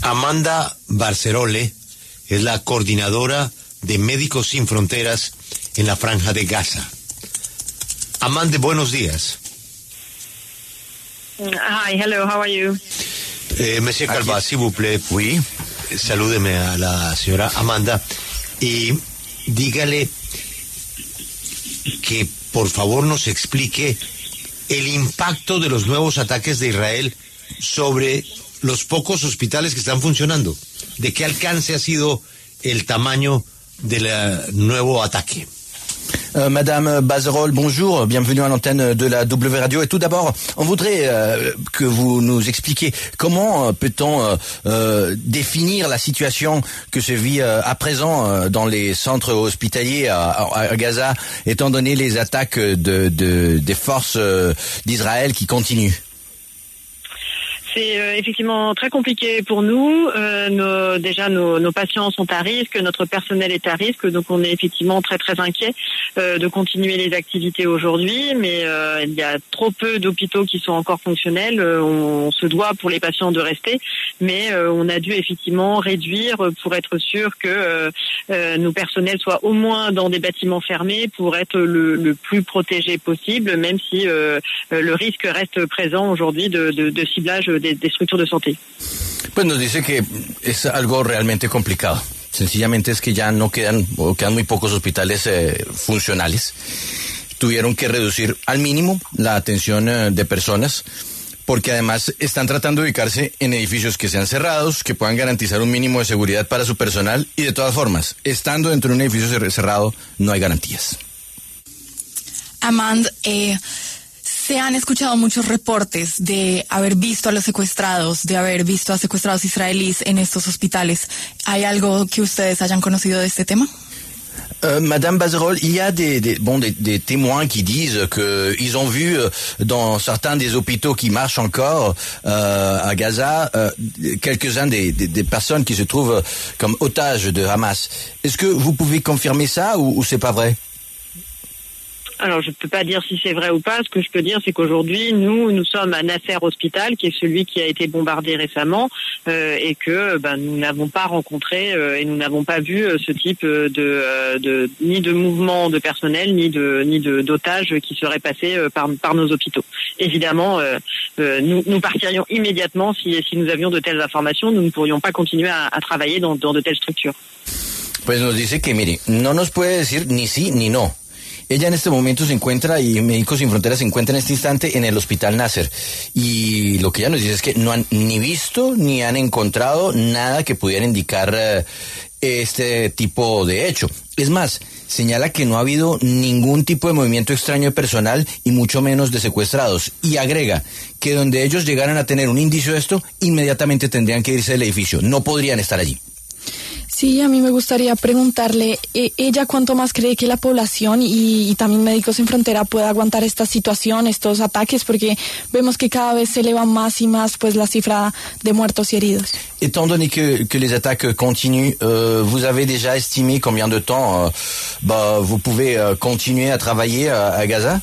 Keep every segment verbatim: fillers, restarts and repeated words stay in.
Amanda Barcerole es la coordinadora de Médicos Sin Fronteras en la Franja de Gaza. Amanda, buenos días. Hi, hello, how are you? Eh, Monsieur Calva, s'il vous plaît, oui. Salúdeme a la señora Amanda y dígale que por favor nos explique el impacto de los nuevos ataques de Israel sobre los pocos hospitales que están funcionando. ¿De qué alcance ha sido el tamaño del nuevo ataque? Euh, Madame Barcerole, bonjour, bienvenue à l'antenne de la W Radio. Et tout d'abord, on voudrait euh, que vous nous expliquiez comment euh, peut-on euh, euh, définir la situation que se vit euh, à présent euh, dans les centres hospitaliers à, à, à Gaza, étant donné les attaques de, de, des forces euh, d'Israël qui continuent. C'est euh, effectivement très compliqué pour nous. Euh, nos, déjà, nos, nos patients sont à risque, notre personnel est à risque, donc on est effectivement très très inquiet euh, de continuer les activités aujourd'hui. Mais euh, il y a trop peu d'hôpitaux qui sont encore fonctionnels. Euh, on, on se doit pour les patients de rester, mais euh, on a dû effectivement réduire pour être sûr que euh, euh, nos personnels soient au moins dans des bâtiments fermés pour être le, le plus protégés possible, même si euh, le risque reste présent aujourd'hui de, de, de ciblage De, de structuras de santé. Pues nos dice que es algo realmente complicado. Sencillamente es que ya no quedan, o quedan muy pocos hospitales eh, funcionales. Tuvieron que reducir al mínimo la atención eh, de personas, porque además están tratando de ubicarse en edificios que sean cerrados, que puedan garantizar un mínimo de seguridad para su personal, y de todas formas, estando dentro de un edificio cerrado, no hay garantías. Amand, eh... se han escuchado muchos reportes de haber visto a los secuestrados, de haber visto a secuestrados israelíes en estos hospitales. ¿Hay algo que ustedes hayan conocido de este tema? Euh, Madame Barcerole, il y a des, des, bon, des, des témoins qui disent qu'ils ont vu euh, dans certains des hôpitaux qui marchent encore euh, à Gaza euh, quelques-uns des, des, des personnes qui se trouvent comme otages de Hamas. Est-ce que vous pouvez confirmer ça ou, ou c'est pas vrai? Alors, je ne peux pas dire si c'est vrai ou pas. Ce que je peux dire, c'est qu'aujourd'hui, nous, nous sommes à Nasser Hospital, qui est celui qui a été bombardé récemment, euh, et que ben, nous n'avons pas rencontré euh, et nous n'avons pas vu euh, ce type de, euh, de ni de mouvement de personnel, ni de ni de d'otages qui seraient passés euh, par par nos hôpitaux. Évidemment, euh, euh, nous, nous partirions immédiatement si si nous avions de telles informations. Nous ne pourrions pas continuer à, à travailler dans, dans de telles structures. Pues nos dice que, mire, no nos puede decir ni sí ni no. Ella en este momento se encuentra, y Médicos Sin Fronteras se encuentra en este instante en el Hospital Nasser. Y lo que ella nos dice es que no han ni visto ni han encontrado nada que pudiera indicar uh, este tipo de hecho. Es más, señala que no ha habido ningún tipo de movimiento extraño de personal y mucho menos de secuestrados. Y agrega que donde ellos llegaran a tener un indicio de esto, inmediatamente tendrían que irse del edificio. No podrían estar allí. Sí, a mí me gustaría preguntarle, eh, ¿ella cuánto más cree que la población y, y también Médicos Sin Frontera pueda aguantar esta situación, estos ataques? Porque vemos que cada vez se eleva más y más pues la cifra de muertos y heridos. Étant donné que, que les attaques continuent, euh, vous avez déjà estimé combien de temps euh, bah, vous pouvez euh, continuer à travailler à, à Gaza?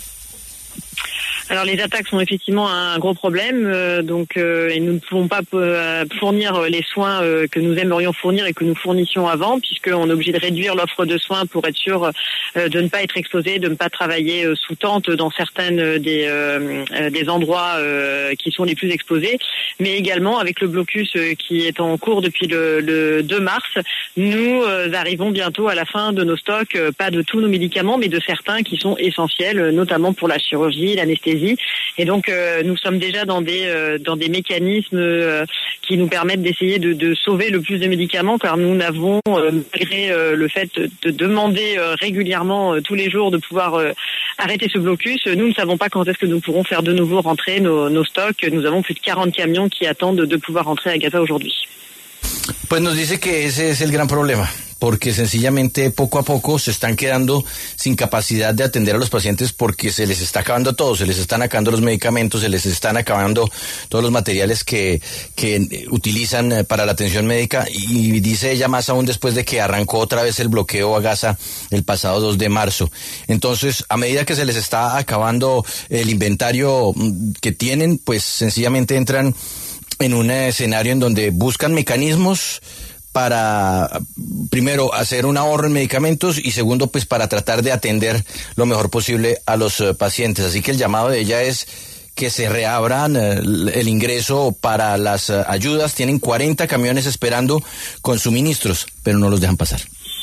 Alors les attaques sont effectivement un gros problème, euh, donc euh, et nous ne pouvons pas euh, fournir les soins euh, que nous aimerions fournir et que nous fournissions avant, puisqu'on est obligé de réduire l'offre de soins pour être sûr euh, de ne pas être exposé, de ne pas travailler euh, sous tente dans certaines des euh, des endroits euh, qui sont les plus exposés, mais également avec le blocus euh, qui est en cours depuis le, le deux mars, nous euh, arrivons bientôt à la fin de nos stocks, euh, pas de tous nos médicaments, mais de certains qui sont essentiels, notamment pour la chirurgie, l'anesthésie. Et donc euh, nous sommes déjà dans des euh, dans des mécanismes euh, qui nous permettent d'essayer de, de sauver le plus de médicaments, car nous n'avons euh, malgré euh, le fait de demander euh, régulièrement euh, tous les jours de pouvoir euh, arrêter ce blocus, nous ne savons pas quand est-ce que nous pourrons faire de nouveau rentrer nos, nos stocks. Nous avons plus de quarante camions qui attendent de pouvoir rentrer à Gaza aujourd'hui. Pues nos dice que ese es el gran problema, porque sencillamente poco a poco se están quedando sin capacidad de atender a los pacientes porque se les está acabando todo, se les están acabando los medicamentos, se les están acabando todos los materiales que, que utilizan para la atención médica, y dice ella más aún después de que arrancó otra vez el bloqueo a Gaza el pasado dos de marzo. Entonces, a medida que se les está acabando el inventario que tienen, pues sencillamente entran en un escenario en donde buscan mecanismos para, primero, hacer un ahorro en medicamentos y segundo, pues para tratar de atender lo mejor posible a los uh, pacientes. Así que el llamado de ella es que se reabran uh, el ingreso para las uh, ayudas. Tienen cuarenta camiones esperando con suministros, pero no los dejan pasar.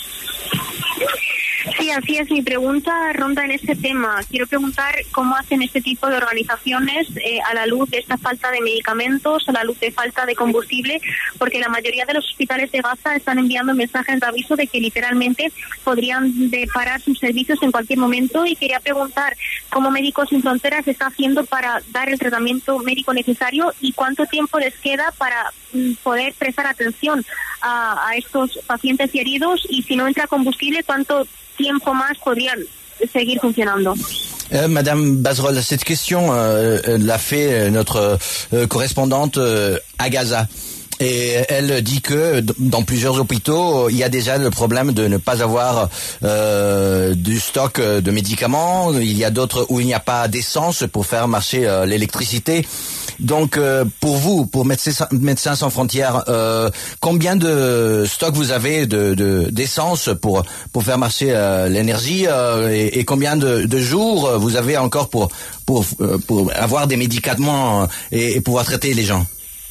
Sí, así es. Mi pregunta ronda en este tema. Quiero preguntar cómo hacen este tipo de organizaciones eh, a la luz de esta falta de medicamentos, a la luz de falta de combustible, porque la mayoría de los hospitales de Gaza están enviando mensajes de aviso de que literalmente podrían de parar sus servicios en cualquier momento. Y quería preguntar cómo Médicos Sin Fronteras está haciendo para dar el tratamiento médico necesario y cuánto tiempo les queda para mm, poder prestar atención a, a estos pacientes y heridos, y si no entra combustible, cuánto tiempo más podrían seguir funcionando. Euh, Madame Bazerol, cette question euh, l'a fait notre euh, correspondante euh, à Gaza. Et elle dit que dans plusieurs hôpitaux, il y a déjà le problème de ne pas avoir euh, du stock de médicaments. Il y a d'autres où il n'y a pas d'essence pour faire marcher euh, l'électricité. Donc, euh, pour vous, pour Médecins, Médecins Sans Frontières, euh, combien de stock vous avez de, de d'essence pour pour faire marcher euh, l'énergie euh, et, et combien de, de jours vous avez encore pour pour pour avoir des médicaments et, et pouvoir traiter les gens?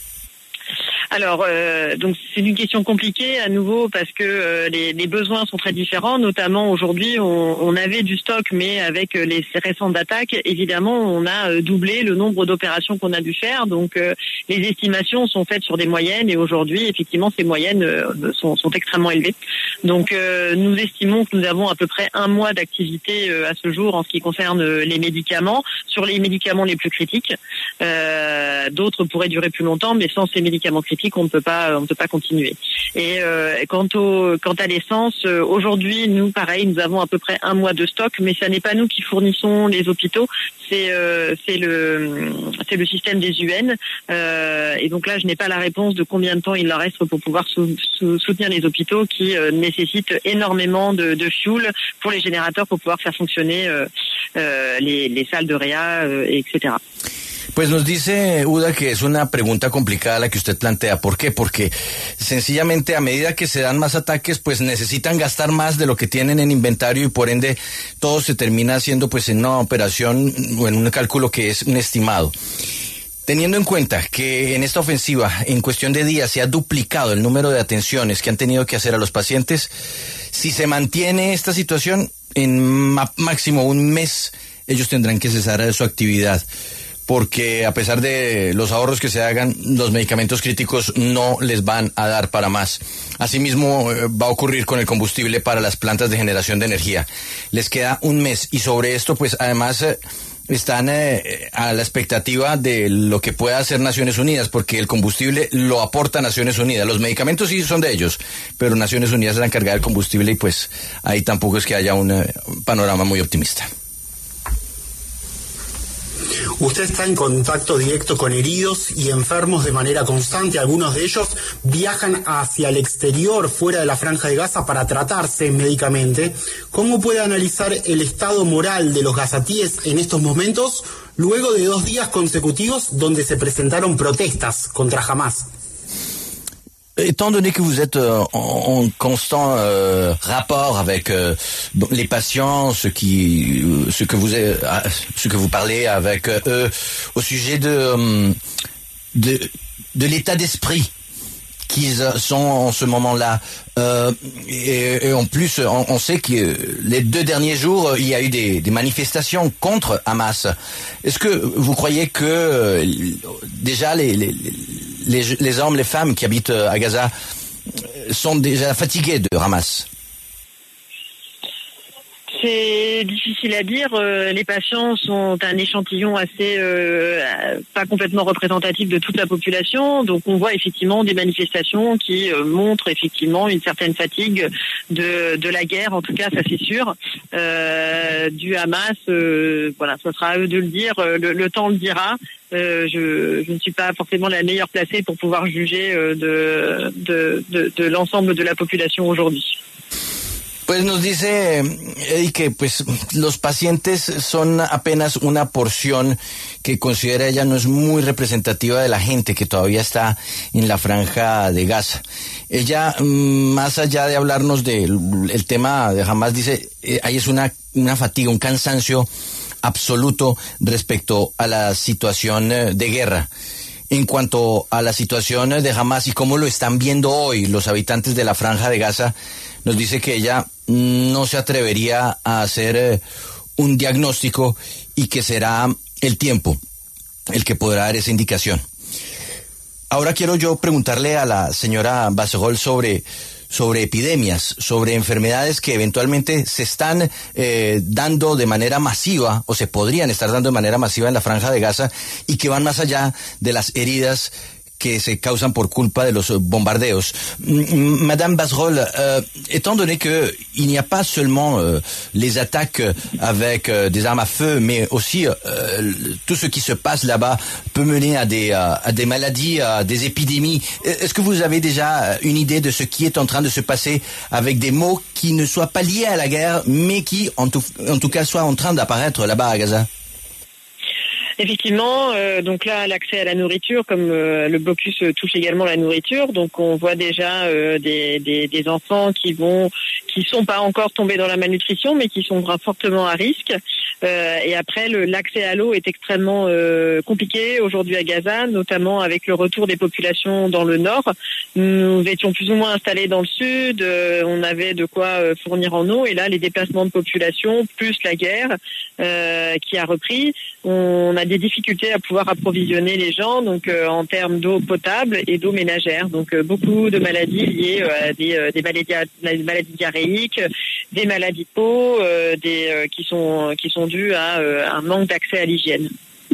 Alors, euh, donc c'est une question compliquée à nouveau parce que euh, les, les besoins sont très différents. Notamment aujourd'hui, on, on avait du stock, mais avec les récentes attaques, évidemment, on a euh, doublé le nombre d'opérations qu'on a dû faire. Donc, euh, les estimations sont faites sur des moyennes et aujourd'hui, effectivement, ces moyennes euh, sont, sont extrêmement élevées. Donc, euh, nous estimons que nous avons à peu près un mois d'activité euh, à ce jour en ce qui concerne les médicaments. Sur les médicaments les plus critiques, euh, d'autres pourraient durer plus longtemps, mais sans ces médicaments critiques, on ne peut pas, on ne peut pas continuer. Et euh, quant au, quant à l'essence, euh, aujourd'hui, nous, pareil, nous avons à peu près un mois de stock, mais ça n'est pas nous qui fournissons les hôpitaux, c'est, euh, c'est le, c'est le système des U N. Euh, et donc là, je n'ai pas la réponse de combien de temps il leur reste pour pouvoir sou, sou, soutenir les hôpitaux qui euh, nécessitent énormément de, de fuel pour les générateurs pour pouvoir faire fonctionner euh, euh, les, les salles de réa, euh, et cetera. Pues nos dice Uda que es una pregunta complicada la que usted plantea. ¿Por qué? Porque sencillamente a medida que se dan más ataques, pues necesitan gastar más de lo que tienen en inventario y por ende todo se termina haciendo pues en una operación o en un cálculo que es un estimado. Teniendo en cuenta que en esta ofensiva, en cuestión de días, se ha duplicado el número de atenciones que han tenido que hacer a los pacientes, si se mantiene esta situación, en máximo un mes ellos tendrán que cesar su actividad. Porque a pesar de los ahorros que se hagan, los medicamentos críticos no les van a dar para más. Asimismo, va a ocurrir con el combustible para las plantas de generación de energía. Les queda un mes y sobre esto, pues además están eh, a la expectativa de lo que pueda hacer Naciones Unidas, porque el combustible lo aporta Naciones Unidas. Los medicamentos sí son de ellos, pero Naciones Unidas es la encargada del combustible y pues ahí tampoco es que haya un eh, panorama muy optimista. Usted está en contacto directo con heridos y enfermos de manera constante. Algunos de ellos viajan hacia el exterior, fuera de la Franja de Gaza, para tratarse médicamente. ¿Cómo puede analizar el estado moral de los gazatíes en estos momentos, luego de dos días consecutivos donde se presentaron protestas contra Hamas? Étant donné que vous êtes euh, en, en constant euh, rapport avec euh, les patients, ceux qui, euh, ce que vous, euh, ce que vous parlez avec euh, eux au sujet de de, de l'état d'esprit qu'ils sont en ce moment-là, euh, et, et en plus, on, on sait que les deux derniers jours, il y a eu des, des manifestations contre Hamas. Est-ce que vous croyez que euh, déjà les, les Les, les hommes, les femmes qui habitent à Gaza sont déjà fatigués de Hamas? C'est difficile à dire. Euh, les patients sont un échantillon assez euh, pas complètement représentatif de toute la population. Donc on voit effectivement des manifestations qui euh, montrent effectivement une certaine fatigue de, de la guerre. En tout cas, ça c'est sûr. Euh, du Hamas, euh, voilà, ce sera à eux de le dire. Le, le temps le dira. Euh, je, je ne suis pas forcément la meilleure placée pour pouvoir juger euh, de, de, de, de l'ensemble de la population aujourd'hui. Pues nos dice Eddie que pues los pacientes son apenas una porción que considera ella no es muy representativa de la gente que todavía está en la franja de Gaza. Ella, más allá de hablarnos del el tema de Hamas, dice, eh, ahí es una, una fatiga, un cansancio absoluto respecto a la situación de guerra. En cuanto a la situación de Hamas y cómo lo están viendo hoy los habitantes de la franja de Gaza, nos dice que ella no se atrevería a hacer eh, un diagnóstico y que será el tiempo el que podrá dar esa indicación. Ahora quiero yo preguntarle a la señora Basserol sobre, sobre epidemias, sobre enfermedades que eventualmente se están eh, dando de manera masiva o se podrían estar dando de manera masiva en la franja de Gaza y que van más allá de las heridas que se causan por culpa de los bombardeos. Madame Basserol, euh, étant donné que il n'y a pas seulement euh, les attaques avec euh, des armes à feu, mais aussi euh, tout ce qui se passe là-bas peut mener à des, euh, à des maladies, à des épidémies. Est-ce que vous avez déjà une idée de ce qui est en train de se passer avec des maux qui ne soient pas liés à la guerre, mais qui, en tout, en tout cas, soient en train d'apparaître là-bas à Gaza? Effectivement, euh, donc là, l'accès à la nourriture, comme euh, le blocus euh, touche également la nourriture, donc on voit déjà euh, des, des, des enfants qui vont, qui sont pas encore tombés dans la malnutrition, mais qui sont fortement à risque. Euh, et après, le, l'accès à l'eau est extrêmement euh, compliqué aujourd'hui à Gaza, notamment avec le retour des populations dans le nord. Nous étions plus ou moins installés dans le sud, euh, on avait de quoi euh, fournir en eau, et là, les déplacements de population, plus la guerre euh, qui a repris, on a des difficultés à pouvoir approvisionner les gens, donc euh, en termes d'eau potable et d'eau ménagère. Donc euh, beaucoup de maladies liées euh, à des, euh, des maladies, des maladies diarrhéiques, des maladies de peau, euh, des euh, qui sont qui sont dues à euh, un manque d'accès à l'hygiène.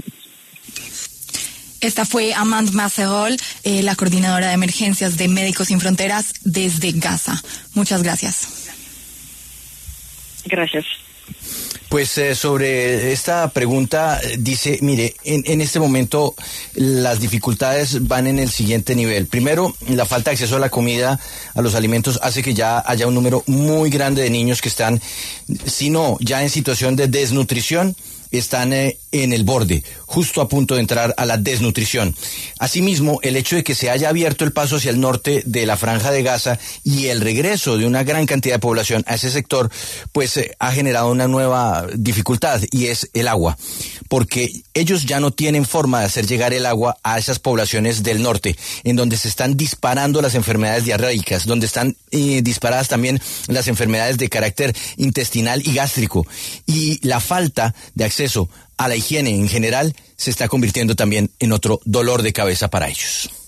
Esta fue Amand Basserol, eh, la coordinadora de emergencias de Médicos Sin Fronteras desde Gaza. Muchas gracias. Gracias. Pues eh, sobre esta pregunta dice, mire, en, en este momento las dificultades van en el siguiente nivel. Primero, la falta de acceso a la comida, a los alimentos, hace que ya haya un número muy grande de niños que están, si no, ya en situación de desnutrición, están eh, en el borde, justo a punto de entrar a la desnutrición. Asimismo, el hecho de que se haya abierto el paso hacia el norte de la franja de Gaza y el regreso de una gran cantidad de población a ese sector, pues eh, ha generado una nueva dificultad, y es el agua, porque ellos ya no tienen forma de hacer llegar el agua a esas poblaciones del norte, en donde se están disparando las enfermedades diarreicas, donde están eh, disparadas también las enfermedades de carácter intestinal y gástrico, y la falta de acceso a la higiene en general se está convirtiendo también en otro dolor de cabeza para ellos.